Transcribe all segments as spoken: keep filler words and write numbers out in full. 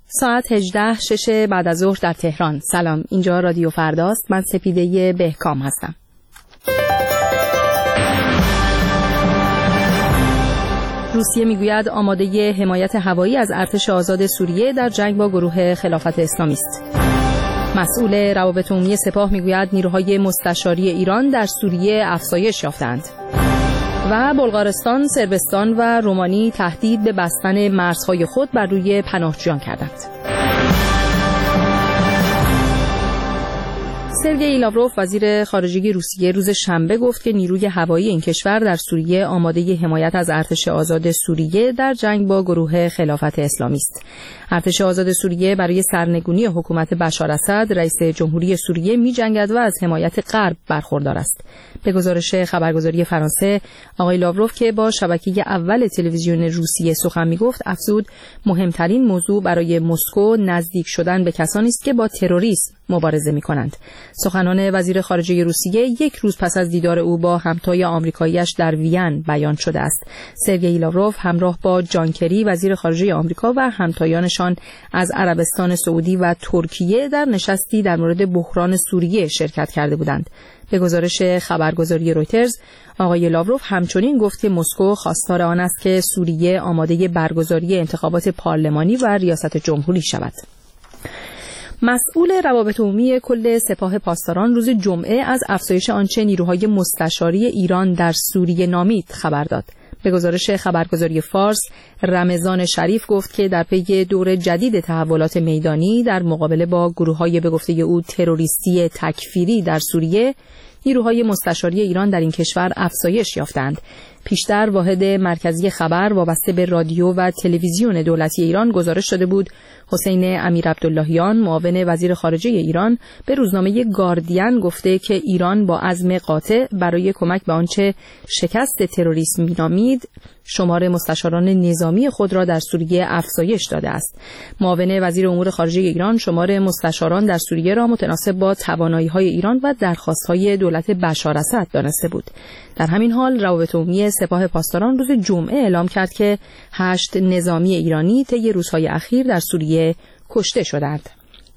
ساعت هجده شش بعد از ظهر در تهران. سلام، اینجا رادیو فرداست. من سپیده بهکام هستم. روسیه میگوید آماده حمایت هوایی از ارتش آزاد سوریه در جنگ با گروه خلافت اسلامی است. مسئول روابط عمومی سپاه میگوید نیروهای مستشاری ایران در سوریه افزایش یافتند. و بلغارستان، صربستان و رومانی تهدید به بستن مرزهای خود بر روی پناهجویان کردند. سرگئی لاوروف وزیر خارجه روسیه روز شنبه گفت که نیروی هوایی این کشور در سوریه آماده حمایت از ارتش آزاد سوریه در جنگ با گروه خلافت اسلامی است. ارتش آزاد سوریه برای سرنگونی حکومت بشار اسد رئیس جمهوری سوریه می‌جنگد و از حمایت غرب برخوردار است. به گزارش خبرگزاری فرانسه، آقای لاوروف که با شبکه اول تلویزیون روسیه سخن می‌گفت، افزود مهمترین موضوع برای مسکو نزدیک شدن به کسانی است که با تروریسم مبارزه می‌کنند. سخنان وزیر خارجه روسیه یک روز پس از دیدار او با همتای آمریکایی‌اش در وین بیان شده است. سرگئی لاوروف همراه با جان کری وزیر خارجه آمریکا و همتایانشان از عربستان سعودی و ترکیه در نشستی در مورد بحران سوریه شرکت کرده بودند. به گزارش خبرگزاری رویترز، آقای لاوروف همچنین گفت که مسکو خواستار آن است که سوریه آماده برگزاری انتخابات پارلمانی و ریاست جمهوری شود. مسئول روابط عمومی کل سپاه پاسداران روز جمعه از افزایش آنچه نیروهای مستشاری ایران در سوریه نامید خبر داد. به گزارش خبرگزاری فارس، رمضان شریف گفت که در پی دور جدید تحولات میدانی در مقابله با گروه‌های به گفته او تروریستی تکفیری در سوریه، نیروهای مستشاری ایران در این کشور افزایش یافتند. پیشتر واحد مرکزی خبر وابسته به رادیو و تلویزیون دولتی ایران گزارش داده بود حسین امیرعبداللهیان، معاون وزیر خارجه ایران، به روزنامه گاردین گفته که ایران با عزم قاطع برای کمک به آنچه شکست تروریسم مینامید شمار مستشاران نظامی خود را در سوریه افزایش داده است. معاون وزیر امور خارجه ایران شمار مستشاران در سوریه را متناسب با توانایی‌های ایران و درخواست‌های دولت بشار اسد دانسته بود. در همین حال روابط عمومی سپاه پاسداران روز جمعه اعلام کرد که هشت نظامی ایرانی طی روزهای اخیر در سوریه کشته شدند.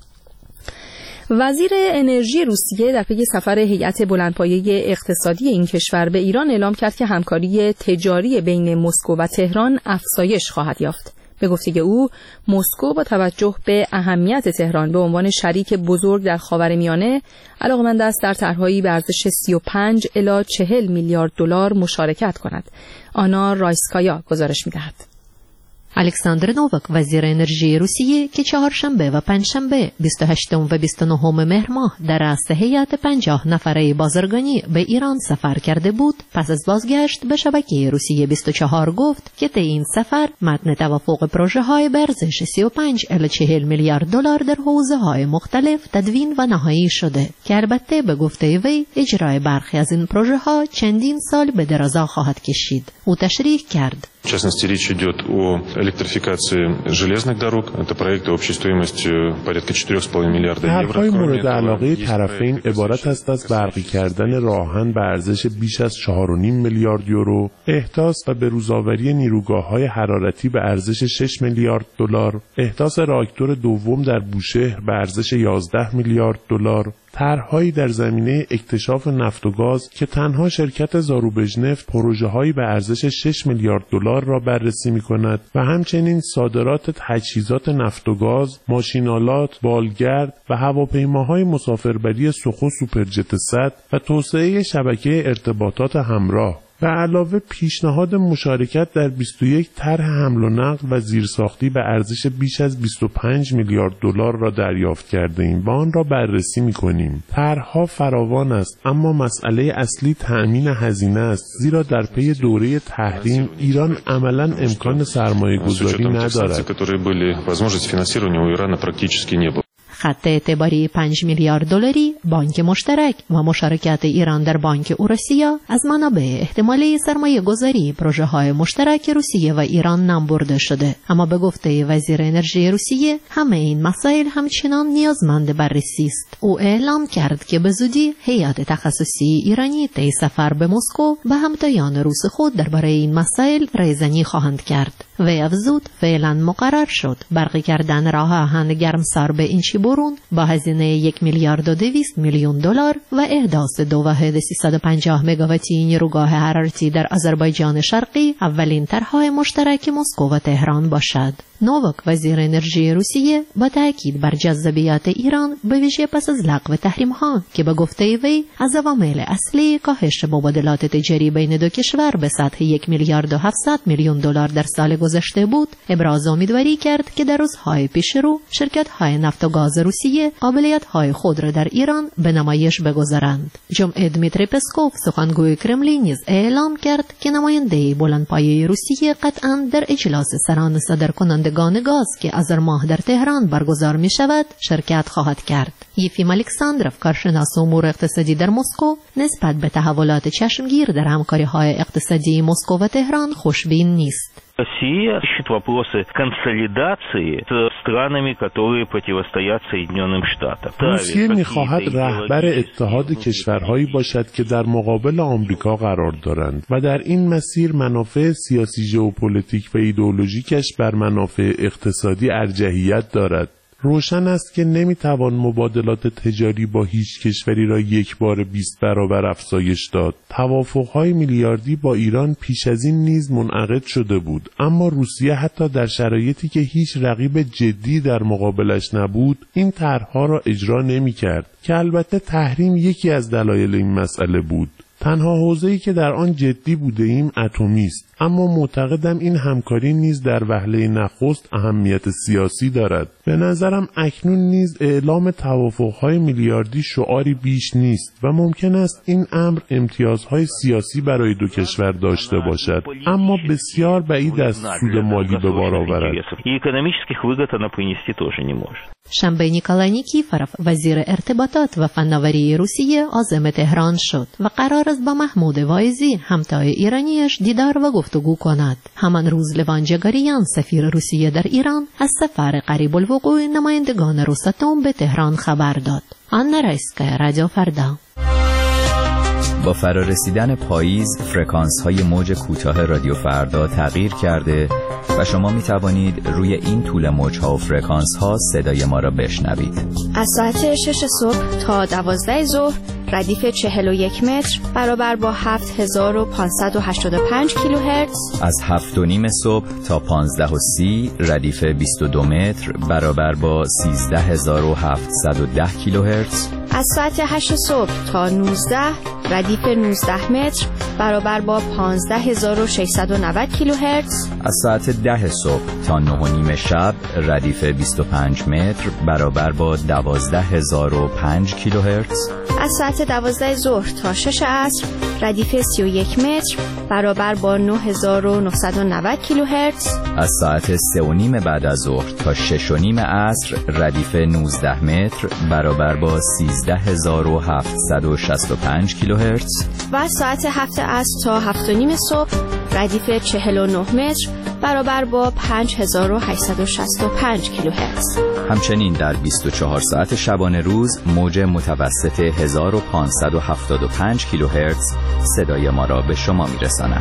وزیر انرژی روسیه در پی سفر هیئت بلندپایه اقتصادی این کشور به ایران اعلام کرد که همکاری تجاری بین مسکو و تهران افزایش خواهد یافت. به گفته او، مسکو با توجه به اهمیت تهران به عنوان شریک بزرگ در خاورمیانه علاقمند است در طرح‌هایی به ارزش سی و پنج الی چهل میلیارد دلار مشارکت کند. آنا رایسکایا گزارش می‌دهد. الکساندر نووک وزیر انرژی روسیه که چهارشنبه و پنجشنبه بیست و هشتم و بیست و نهم مهر ماه در رأس هیئت پنجاه نفره بازرگانی به ایران سفر کرده بود، پس از بازگشت به شبکه روسیه بیست و چهار گفت که طی این سفر متن توافق پروژه های به ارزش سی و پنج الی چهل میلیارد دلار در حوزه های مختلف تدوین و نهایی شده که البته به گفته وی اجرای برخی از این پروژه ها چندین سال به درازا خواهد کشید. او تشریح کرد: В частности, речь идет о электрификации железных дорог. Это проекты общей стоимостью порядка четыре с половиной миллиарда евро. طرح‌های مورد علاقه طرفین عبارت است از برقی کردن راهن به ارزش بیش از چهار و نیم میلیارد یورو، احداث و بروزآوری نیروگاه‌های حرارتی به ارزش شش میلیارد دلار، احداث راکتور دوم در بوشهر به ارزش یازده میلیارد دلار، طرح‌هایی در زمینه اکتشاف نفت و گاز که تنها شرکت زاروبژنفت پروژه‌هایی به ارزش شش میلیارد دلار را بررسی می‌کند و همچنین صادرات تجهیزات نفت و گاز، ماشین‌آلات، بالگرد و هواپیماهای مسافربری سخو سوپرجت صد و توسعه شبکه ارتباطات همراه. به علاوه پیشنهاد مشارکت در بیست و یک طرح حمل و نقل و زیرساختی به ارزش بیش از بیست و پنج میلیارد دلار را دریافت کرده ایم و آن را بررسی می‌کنیم. طرح‌ها فراوان است، اما مسئله اصلی تأمین هزینه است، زیرا در پی دوره تحریم ایران عملاً امکان سرمایه‌گذاری ندارد. خط اعتباری پنج میلیارد دلاری، بانک مشترک و مشارکت ایران در بانک اوراسیا از منابع احتمالی سرمایه گذاری پروژه های مشترک روسیه و ایران نام برده شده. اما به گفته وزیر انرژی روسیه همه این مسائل همچنان نیازمند بررسی است. او اعلام کرد که به زودی هیئت تخصصی ایرانی طی سفر به مسکو به همتایان روس خود درباره این مسائل رایزنی خواهند کرد. وی افزود فعلا مقرر شد برقی کردن راه آهن گرمسار به اینچی برون با هزینه یک میلیارد و دویست میلیون دلار و احداث دو واحد سیصد و پنجاه مگاواتی نیروگاه حرارتی در آذربایجان شرقی اولین طرحهای مشترک مسکو و تهران باشد. نوواک وزیر انرژی روسیه با تاکید بر جذابیت ایران به ویژه پس از لغو تحریم‌ها که به گفته وی از عوامل اصلی کاهش مبادلات تجاری بین دو کشور به سطح یک میلیارد و هفتصد میلیون دلار در سال گذشته بود، ابراز امیدواری کرد که در روزهای پیشرو شرکت‌های نفت و گاز روسیه قابلیت‌های خود را در ایران به نمایش بگذارند. جمعه دمیتری پسکوف سخنگوی کرملین نیز اعلام کرد که نماینده بلندپایه روسیه قطعاً در اجلاس سران صادرکنندگان گاز که آذر ماه در تهران برگزار می شود شرکت خواهد کرد. یفیم الکساندروف کارشناس امور اقتصادی در مسکو نسبت به تحولات چشمگیر در همکاری‌های اقتصادی مسکو و تهران خوشبین نیست. Россия ищет вопросы консолидации с странами, которые противостоят Соединенным Штатам. روسیه می‌خواهد رهبر اتحاد کشورهایی باشد که در مقابل آمریکا قرار دارند و در این مسیر منافع سیاسی، ژئوپلیتیک و ایدئولوژیکش بر منافع اقتصادی ارجحیت دارد. روشن است که نمیتوان مبادلات تجاری با هیچ کشوری را یک بار بیست برابر افزایش داد. توافق‌های میلیاردی با ایران پیش از این نیز منعقد شده بود، اما روسیه حتی در شرایطی که هیچ رقیب جدی در مقابلش نبود، این طرح‌ها را اجرا نمی‌کرد که البته تحریم یکی از دلایل این مسئله بود. تنها حوزه‌ای که در آن جدی بوده ایم اتمی است، اما معتقدم این همکاری نیز در وهله نخست اهمیت سیاسی دارد. به نظرم اکنون نیز اعلام توافق‌های میلیاردی شعاری بیش نیست و ممکن است این امر امتیازهای سیاسی برای دو کشور داشته باشد، اما بسیار بعید است سود مالی به بار آورد. شنبه نیکولای نیکیفروف وزیر ارتباطات و فناوری روسیه عازم تهران شد و قرار است با محمود واعظی همتای ایرانیش دیدار و گفتگو کند. همان روز لوان جگاریان سفیر روسیه در ایران از سفر قریب الوقوع نمایندگان روساتوم به تهران خبر داد. آنا رایسکایا، رادیو فردا. با فرارسیدن پاییز فرکانس‌های موج کوتاه رادیو فردا تغییر کرده و شما می توانید روی این طول موج‌ها و فرکانس‌ها صدای ما را بشنوید. از ساعت شش صبح تا دوازده ظهر ردیف چهل و یک متر برابر با هفت هزار و پانصد و هشتاد و پنج کیلوهرتز. از هفت و نیم صبح تا پانزده و سی ردیف بیست و دو متر برابر با سیزده هزار و هفتصد و ده کیلوهرتز. از ساعت هشت صبح تا نوزده ردیف نوزده متر برابر با پانزده هزار و ششصد و نود کیلوهرتز. از ساعت ده صبح تا نه و نیم شب ردیف بیست و پنج متر برابر با دوازده هزار و پنج کیلوهرتز. از ساعت دوازده ظهر تا شش عصر ردیف سی و یک متر برابر با نه هزار و نهصد و نود کیلوهرتز. از ساعت سه و نیم بعد از ظهر تا شش و نیم عصر ردیف نوزده متر برابر با سیزده هزار و هفتصد و شصت و پنج کیلوهرتز. و از ساعت هفت عصر تا هفت و نیم صبح ردیف چهل و نه متر برابر با پنج هزار و هشتصد و شصت و پنج کیلوهرتز. همچنین در بیست و چهار ساعت شبانه روز موج متوسط هزار و پانصد و هفتاد و پنج کیلوهرتز صدای ما را به شما میرساند.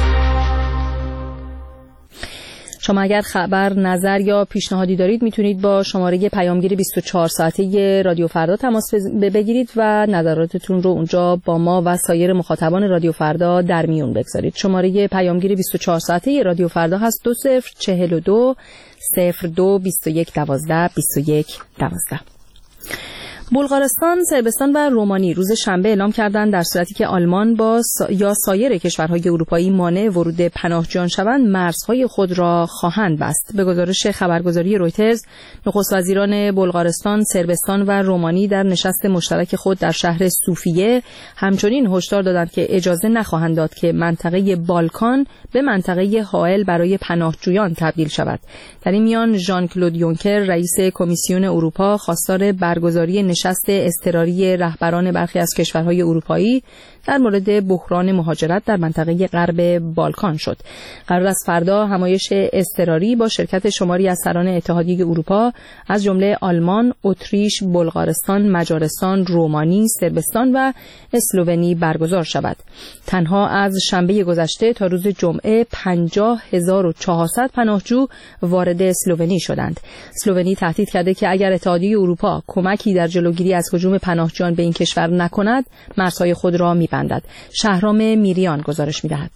شما اگر خبر، نظر یا پیشنهادی دارید میتونید با شماره پیامگیر بیست و چهار ساعته رادیو فردا تماس بگیرید و نظراتتون رو اونجا با ما و سایر مخاطبان رادیو فردا در میون بگذارید. شماره پیامگیر بیست و چهار ساعته رادیو فردا هست دو صفر چهل و دو صفر دو بیست و یک دوازده بیست و یک دوازده. بلغارستان، صربستان و رومانی روز شنبه اعلام کردند در صورتی که آلمان با سا... یا سایر کشورهای اروپایی مانع ورود پناهجویان شوند، مرزهای خود را خواهند بست. به گزارش خبرگزاری رویترز، نخست وزیران بلغارستان، صربستان و رومانی در نشست مشترک خود در شهر سوفیه همچنین هشدار دادند که اجازه نخواهند داد که منطقه بالکان به منطقه حائل برای پناهجویان تبدیل شود. در این میان ژان کلود یونکر، رئیس کمیسیون اروپا، خواستار برگزاری نشست اضطراری رهبران برخی از کشورهای اروپایی در مورد بحران مهاجرت در منطقه غرب بالکان شد. قرار است فردا همایش اضطراری با شرکت شماری از سران اتحادیه اروپا از جمله آلمان، اتریش، بلغارستان، مجارستان، رومانی، صربستان و اسلوونی برگزار شود. تنها از شنبه گذشته تا روز جمعه پنجاه هزار و چهارصد پناهجو وارد اسلوونی شدند. اسلوونی تهدید کرده که اگر اتحادیه اروپا کمکی در جلوگیری از هجوم پناهجویان به این کشور نکند، مرزهای خود را می‌بندد. شهرام میریان گزارش می‌دهد.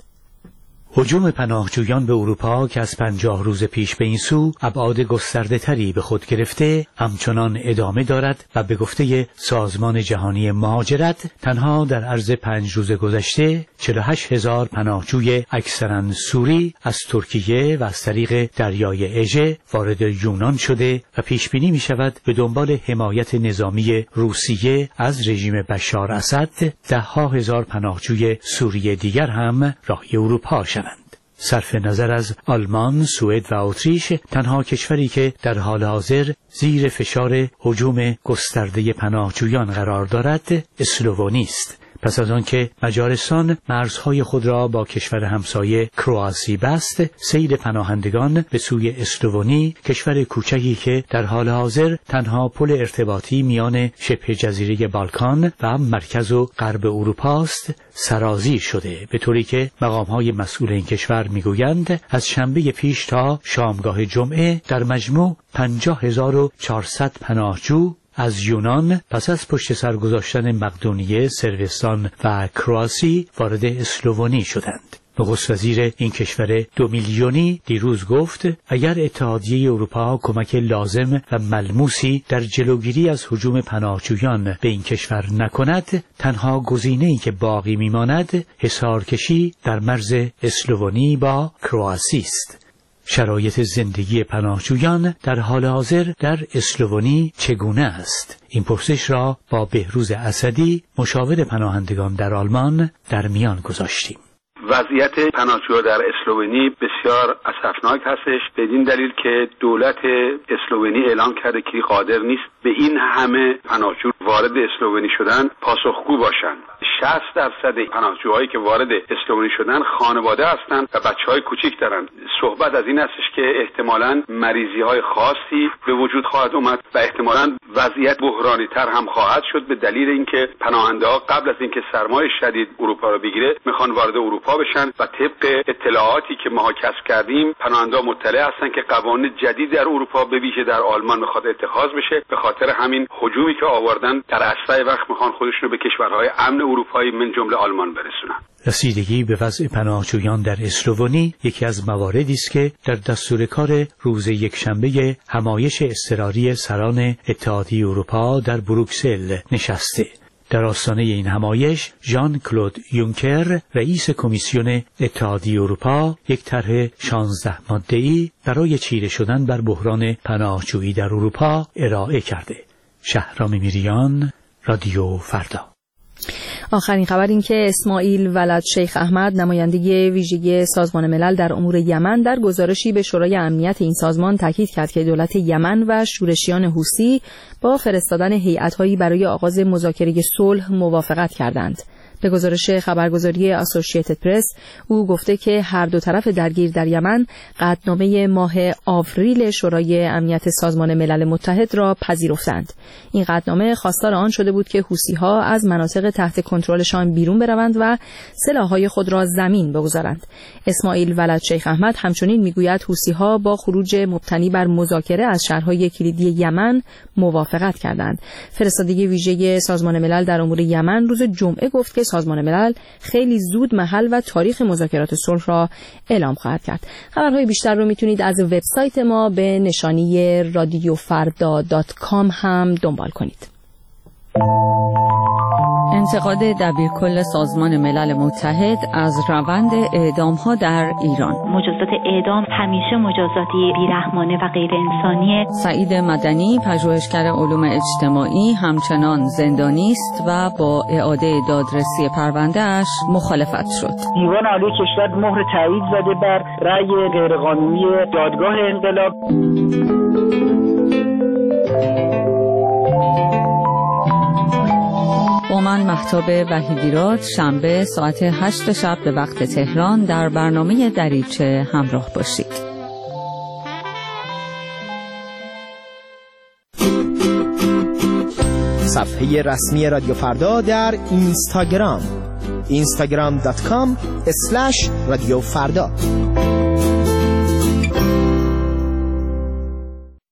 هجوم پناهجویان به اروپا که از پنجاه روز پیش به این سو ابعاد گسترده تری به خود گرفته همچنان ادامه دارد و به گفته سازمان جهانی مهاجرت تنها در عرض پنج روز گذشته چهل و هشت هزار پناهجوی اکثرا سوری از ترکیه و از طریق دریای اژه وارد یونان شده و پیش بینی می شود به دنبال حمایت نظامی روسیه از رژیم بشار اسد ده ها هزار پناهجوی سوری دیگر هم راهی اروپا شوند. صرف نظر از آلمان، سوئد و اتریش، تنها کشوری که در حال حاضر زیر فشار هجوم گسترده پناهجویان قرار دارد اسلوونی است. پس از آنکه مجارستان مرزهای خود را با کشور همسایه کرواسی بست، سیل پناهندگان به سوی اسلوونی، کشور کوچکی که در حال حاضر تنها پل ارتباطی میان شبه جزیره بالکان و مرکز و غرب اروپا است، سرازیر شده، به طوری که مقام‌های مسئول این کشور میگویند از شنبه پیش تا شامگاه جمعه در مجموع پنجاه هزار و چهارصد پناهجو از یونان پس از پشت سر گذاشتن مقدونیه، صربستان و کرواسی وارد اسلوونی شدند. نخست وزیر این کشور دو میلیونی دیروز گفت اگر اتحادیه اروپا کمک لازم و ملموسی در جلوگیری از هجوم پناهجویان به این کشور نکند، تنها گزینه‌ای که باقی میماند حصارکشی در مرز اسلوونی با کرواسی است. شرایط زندگی پناهجویان در حال حاضر در اسلوونی چگونه است؟ این پرسش را با بهروز اسدی، مشاور پناهندگان در آلمان، در میان گذاشتیم. وضعیت پناهجوها در اسلوونی بسیار اسفناک هستش، بدین دلیل که دولت اسلوونی اعلام کرده که قادر نیست به این همه پناهجو وارد اسلوونی شدن پاسخگو باشند. شصت درصد پناهجوهایی که وارد اسلوونی شدن خانواده هستند و بچهای کوچیک دارند. صحبت از این هستش که احتمالاً مریضی‌های خاصی به وجود خواهد اومد و احتمالاً وضعیت بحرانی تر هم خواهد شد به دلیل اینکه پناهنده‌ها قبل از اینکه سرمای شدید اروپا رو بگیره میخوان وارد اروپا بشن و طبق اطلاعاتی که ما کسب کردیم پناهنده‌ها مطلع هستن که قوانین جدید در اروپا به ویژه در آلمان میخواد اتخاذ بشه. به خاطر همین هجومی که آوردن در اسرع وقت میخوان خودشونو به کشورهای امن اروپایی من جمله آلمان برسونن. رسیدگی به وضع پناهجویان در اسلوونی یکی از مواردی است که در دستور کار روز یکشنبه همایش اضطراری سران اتحادیه اروپا در بروکسل نشسته. در آستانه این همایش ژان کلود یونکر، رئیس کمیسیون اتحادیه اروپا، یک طرح شانزده ماده‌ای برای چیره شدن بر بحران پناهجویی در اروپا ارائه کرده. شهرام میریان، رادیو فردا. آخرین خبر این که اسماعیل ولد شیخ احمد، نماینده ویژه سازمان ملل در امور یمن، در گزارشی به شورای امنیت این سازمان تاکید کرد که دولت یمن و شورشیان حوثی با فرستادن هیئت‌هایی برای آغاز مذاکره صلح موافقت کردند. به گزارش خبرگزاری اسوسییتد پرس، او گفته که هر دو طرف درگیر در یمن قطعنامه ماه آوریل شورای امنیت سازمان ملل متحد را پذیرفتند. این قطعنامه خواستار آن شده بود که حوثی‌ها از مناطق تحت کنترلشان بیرون بروند و سلاح‌های خود را زمین بگذارند. اسماعیل ولد شیخ احمد همچنین میگوید حوثی‌ها با خروج مبتنی بر مذاکره از شهرهای کلیدی یمن موافقت کردند. فرستادگی ویژه سازمان ملل در امور یمن روز جمعه گفت که سازمان ملل خیلی زود محل و تاریخ مذاکرات صلح را اعلام خواهد کرد. خبرهای بیشتر رو میتونید از وبسایت ما به نشانی رادیو فردا دات کام هم دنبال کنید. انتقاد دبیرکل سازمان ملل متحد از روند اعدام‌ها در ایران. مجازات اعدام همیشه مجازاتی بیرحمانه و غیر انسانیه. سعید مدنی، پژوهشگر علوم اجتماعی، همچنان زندانی است و با اعاده دادرسی پرونده‌اش مخالفت شد. دیوان عالی کشور مهر تایید زده بر رأی غیرقانونی دادگاه انقلاب. با من مهتاب وحیدیراد، شنبه ساعت هشت شب به وقت تهران در برنامه دریچه همراه باشید. صفحه رسمی رادیو فردا در اینستاگرام اینستاگرام دات کام اسلش رادیو فردا.